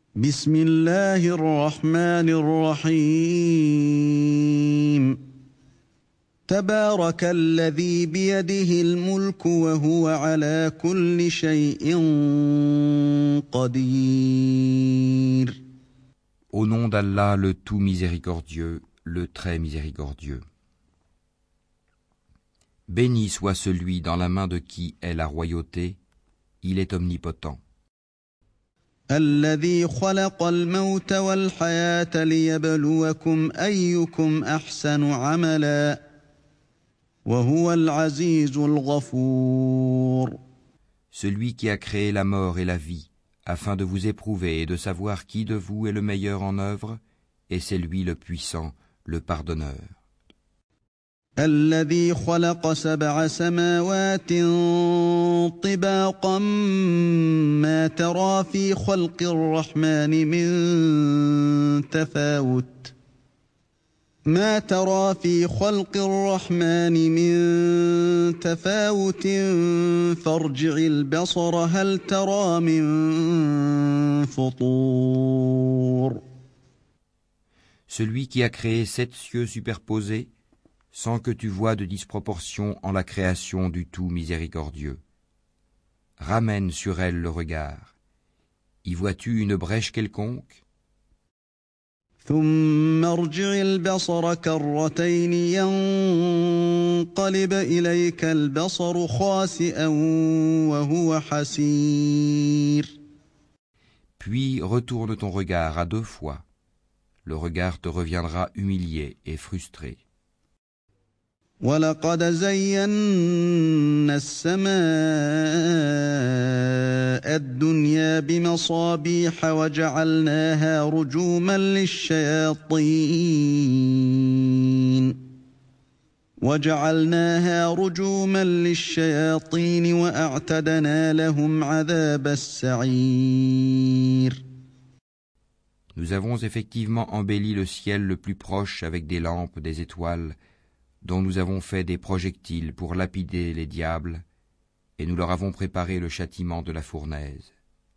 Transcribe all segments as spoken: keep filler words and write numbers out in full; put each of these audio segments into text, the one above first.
بسم الله الرحمن الرحيم تبارك الذي بيده الملك وهو على كل شيء قدير. Au nom d'Allah, le tout miséricordieux, le très miséricordieux. Béni soit celui dans la main de qui est la royauté, il est omnipotent. الذي خلق الموت والحياة ليبلوكم أيكم أحسن عملا وهو العزيز الغفور. Celui qui a créé la mort et la vie, afin de vous éprouver et de savoir qui de vous est le meilleur en œuvre, et c'est lui le puissant, le pardonneur. الذي خلق سبع سماوات طباقا ما ترى في خلق الرحمن من تفاوت ما ترى في خلق الرحمن من تفاوت فارجع البصر هل ترى من فطور. Celui qui a créé sept cieux superposés, sans que tu vois de disproportion en la création du tout miséricordieux. Ramène sur elle le regard. Y vois-tu une brèche quelconque? ثم ارجع البصر كرتين ينقلب إليك البصر خاسئا وهو حسير. Puis retourne ton regard à deux fois. Le regard te reviendra humilié et frustré. وَلَقَدْ زَيَّنَّا السَّمَاءَ الدُّنْيَا بِمَصَابِيحَ وَجَعَلْنَاهَا رُجُومًا لِلشَّيَاطِينِ وَجَعَلْنَاهَا رُجُومًا لِلشَّيَاطِينِ وَأَعْتَدْنَا لَهُمْ عَذَابَ السَّعِيرِ. Nous avons effectivement embelli le ciel le plus proche avec des lampes, des étoiles, dont nous avons fait des projectiles pour lapider les diables, et nous leur avons préparé le châtiment de la fournaise.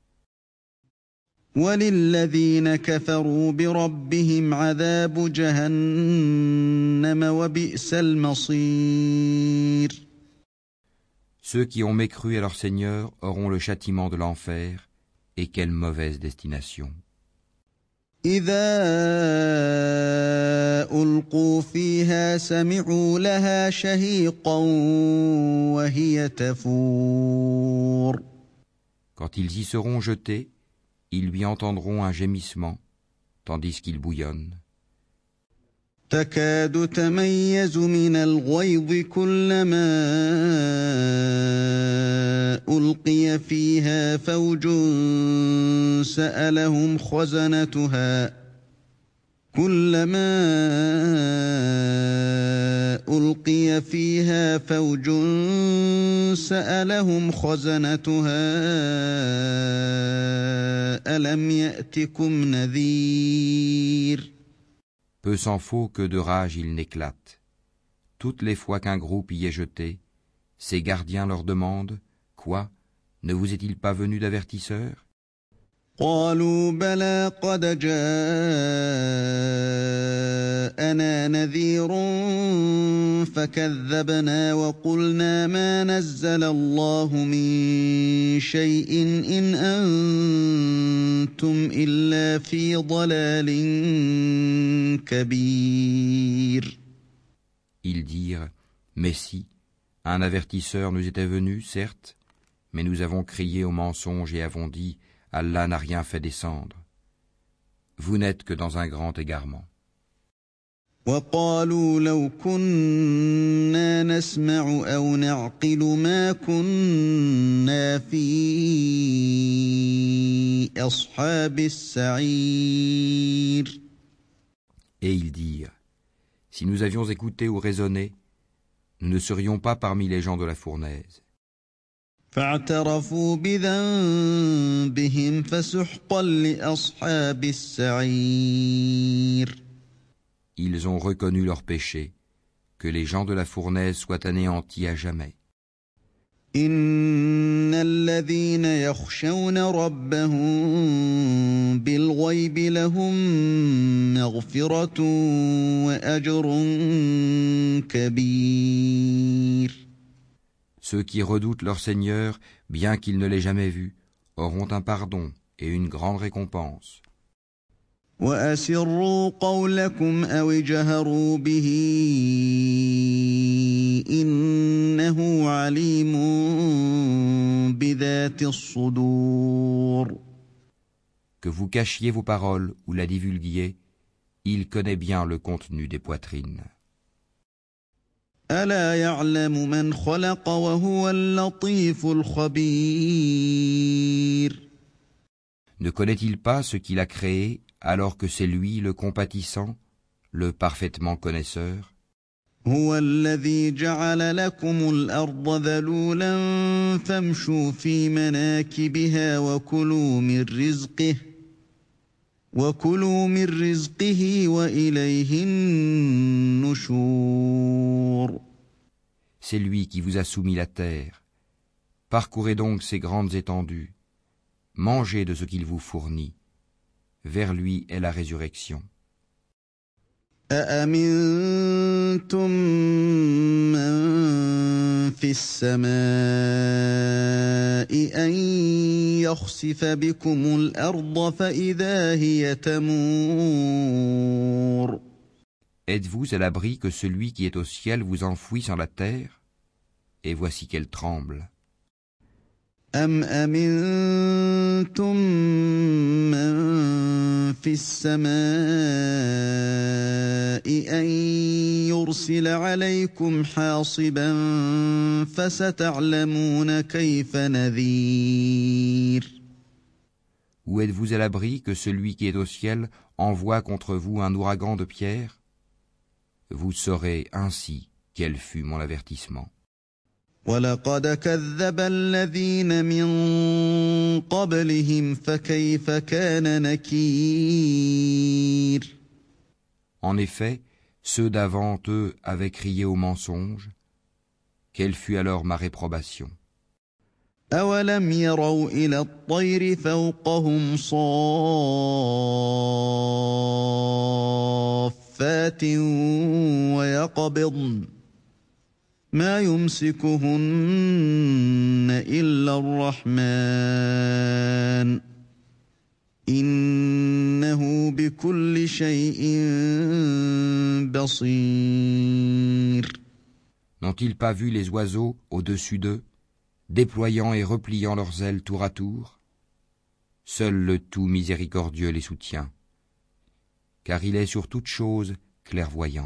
وَلِلَّذِينَ كَفَرُوا بِرَبِّهِمْ عَذَابُ جَهَنَّمَ وَبِئْسَ الْمَصِيرُ. Ceux qui ont mécru à leur Seigneur auront le châtiment de l'enfer, et quelle mauvaise destination. إِذَا أُلْقُوا فِيهَا سَمِعُوا لَهَا شَهِيقًا وَهِيَ تَفُورُ. Quand ils y seront jetés, ils lui entendront un gémissement, tandis qu'il bouillonne. تكاد تميز من الغيظ كلما ألقي فيها فوج سألهم خزنتها كلما ألقي فيها فوج سألهم خزنتها ألم يأتكم نذير. Peu s'en faut que de rage il n'éclate. Toutes les fois qu'un groupe y est jeté, ses gardiens leur demandent « Quoi? Ne vous est-il pas venu d'avertisseur ?» قالوا بلى قد جاءنا نذير فكذبنا وقلنا ما نزل الله من شيء إن أنتم إلا في ضلال كبير. Ils dirent « Mais si, un avertisseur nous était venu, certes, mais nous avons crié au mensonge et avons dit « Allah n'a rien fait descendre. Vous n'êtes que dans un grand égarement. » وقالوا لو كنا نسمع أو نعقل ما كنا في أصحاب السعير. Et ils dirent, si nous avions écouté ou raisonné, nous ne serions pas parmi les gens de la fournaise. فاعترفوا بذنبهم فسحقا لأصحاب السعير. Ils ont reconnu leur péché, que les gens de la fournaise soient anéantis à jamais. إن الذين يخشون ربهم بالغيب لهم مغفرة وأجر كبير. Ceux qui redoutent leur Seigneur, bien qu'ils ne l'aient jamais vu, auront un pardon et une grande récompense. وأسروا قولكم أو اجهروا به إنه عليم بذات الصدور. Que vous cachiez vos paroles ou la divulguiez, il connaît bien le contenu des poitrines. ألا يعلم من خلق وهو اللطيف الخبير. Ne connaît-il pas ce qu'il a créé, alors que c'est lui le compatissant, le parfaitement connaisseur? هو الذي جعل لكم الأرض ذلولا فامشوا في مناكبها وكلوا من رزقه وكلوا من رزقه وإليه النشور. C'est lui qui vous a soumis la terre. Parcourez donc ces grandes étendues. Mangez de ce qu'il vous fournit. Vers lui est la résurrection. أأمنتم من في السماء أن يخسف بكم الأرض فإذا هي تمور. Êtes-vous à l'abri que celui qui est au ciel vous enfouisse en la terre? Et voici qu'elle tremble. أم أمنتم من في السماء أن يرسل عليكم حاصبا فستعلمون كيف نذير. Ou êtes-vous à l'abri que celui qui est au ciel envoie contre vous un ouragan de pierre? Vous saurez ainsi quel fut mon avertissement. وَلَقَدْ كَذَّبَ الَّذِينَ مِن قَبْلِهِمْ فَكَيْفَ كَانَ نَكِيرِ. En effet, ceux d'avant eux avaient crié au mensonge. Quelle fut alors ma réprobation? أَوَلَمْ يَرَوْا إِلَى الطَّيْرِ فَوْقَهُمْ صَافَّاتٍ وَيَقْبِضْنَ ما يمسكهن إلا الرحمن إنه بكل شيء بصير. N'ont-ils pas vu les oiseaux au-dessus d'eux, déployant et repliant leurs ailes tour à tour? Seul le tout miséricordieux les soutient, car il est sur toute chose clairvoyant.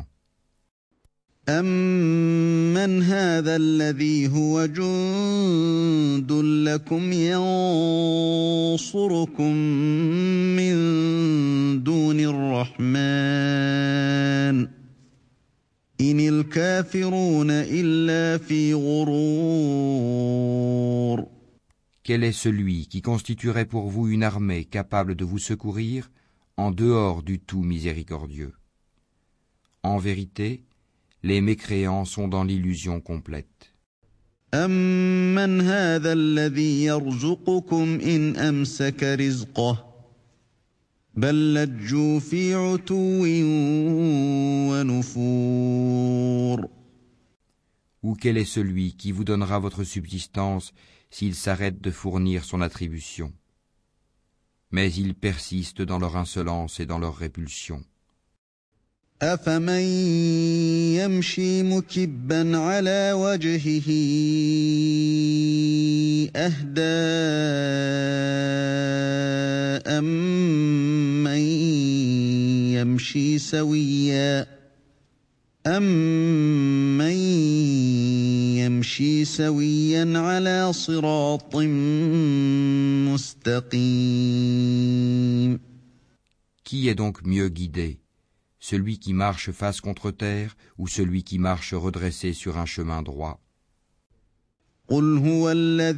أَمَّنْ هَذَا الَّذِي هُوَ جُندٌ لَّكُمْ يَنصُرُكُم مِّن دُونِ الرَّحْمَٰنِ إِنِ الْكَافِرُونَ إِلَّا فِي غُرُورٍ. Quel est celui qui constituerait pour vous une armée capable de vous secourir en dehors du tout miséricordieux? En vérité, les mécréants sont dans l'illusion complète. أَمَّنْ هَذَا الَّذِي يَرْزُقُكُمْ إِنْ أَمْسَكَ رِزْقَهُ بَل لَّجُّوا فِي عُتُوٍّ وَنُفُورٍ. Ou quel est celui qui vous donnera votre subsistance s'il s'arrête de fournir son attribution? Mais ils persistent dans leur insolence et dans leur répulsion. أَفَمَن يَمْشِي مُكِبًّا عَلَى وَجْهِهِ أَهْدَىٰ أَمَّن يَمْشِي سَوِيًّا أَمَّن يَمْشِي سَوِيًّا عَلَى صِرَاطٍ مُّسْتَقِيمٍ. Qui est donc mieux guidé? Celui qui marche face contre terre ou celui qui marche redressé sur un chemin droit? قُلْ هُوَ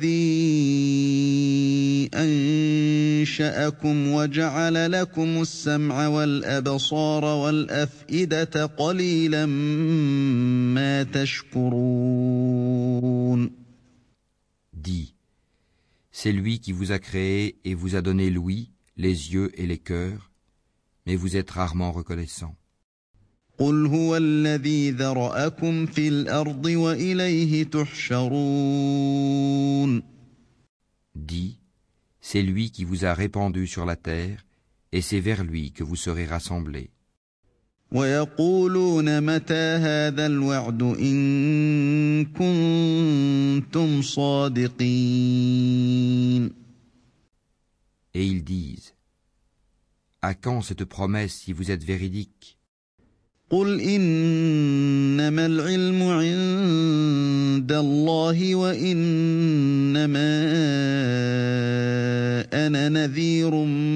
الَّذِي أَنشَأَكُمْ وَجَعَلَ لَكُمُ السَّمْعَ وَالْأَبْصَارَ وَالْأَفْئِدَةَ قَلِيلًا مَا تَشْكُرُونَ. Dis, c'est lui qui vous a créé et vous a donné l'ouïe, les yeux et les cœurs. mais vous êtes rarement reconnaissants. قل هو الذي ذرأكم في الأرض وإليه تحشرون. Dis, c'est lui qui vous a répandu sur la terre, et c'est vers lui que vous serez rassemblés. ويقولون متى هذا الوعد إن كنتم صادقين. Et ils disent, à quand cette promesse si vous êtes véridique? قل إنما العلم عند الله وإنما أنا نذير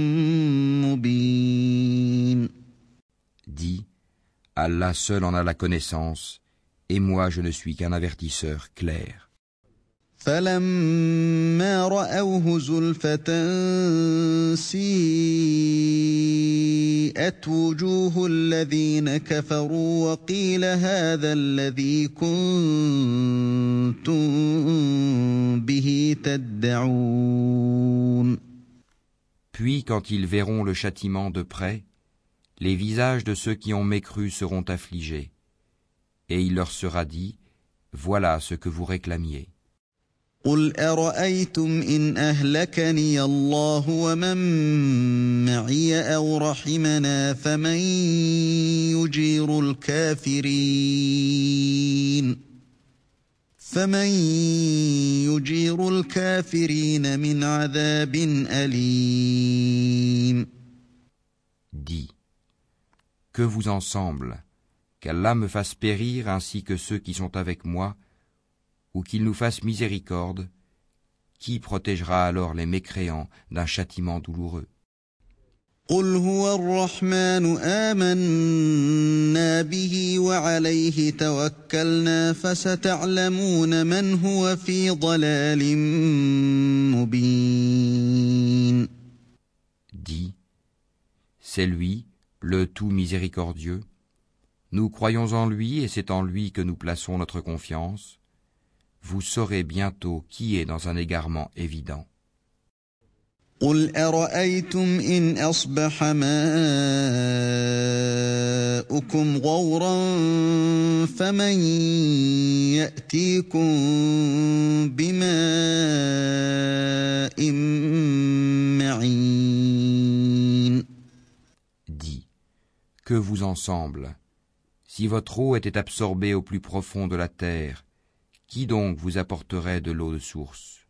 مبين. Dis, Allah seul en a la connaissance, et moi je ne suis qu'un avertisseur clair. فلما رأوه زلفة سيئت وجوه الذين كفروا وقيل هذا الذي كنتم به تدعون. Puis quand ils verront le châtiment de près, les visages de ceux qui ont mécru seront affligés, et il leur sera dit, voilà ce que vous réclamiez. قل أرأيتم إن أهلكني الله ومن معي أو رحمنا فمن يجير الكافرين فمن يجير الكافرين من عذاب أليم. Dis, que vous en semble, qu'Allah me fasse périr ainsi que ceux qui sont avec moi, ou qu'il nous fasse miséricorde, qui protégera alors les mécréants d'un châtiment douloureux? قل هو الرحمن آمنا به وعليه توكلنا فستعلمون من هو في ضلال مبين. Dis, c'est lui, le tout miséricordieux. Nous croyons en lui et c'est en lui que nous plaçons notre confiance. Vous saurez bientôt qui est dans un égarement évident. قل أرأيتم إن أصبح ماؤكم غورا فمن يأتيكم بماء معين. Dis, que vous en semble, si votre eau était absorbée au plus profond de la terre, qui donc vous apporterait de l'eau de source?